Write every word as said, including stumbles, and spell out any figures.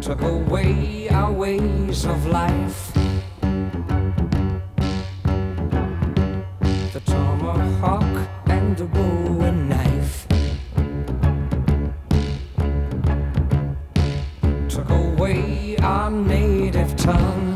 took away our ways of life. The tomahawk and the bowie knife took away our native tongue.